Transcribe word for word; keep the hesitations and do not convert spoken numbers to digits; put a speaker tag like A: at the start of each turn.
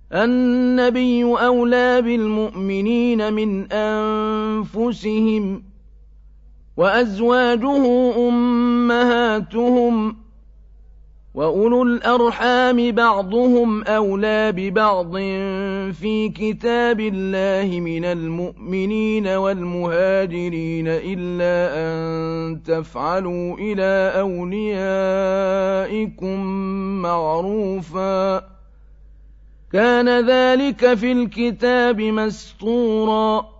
A: النبي أولى بالمؤمنين من أنفسهم وأزواجه أمهاتهم وأولو الأرحام بعضهم أولى ببعض في كتاب الله من المؤمنين والمهاجرين إلا أن تفعلوا إلى أوليائكم معروفا كان ذلك في الكتاب مسطورا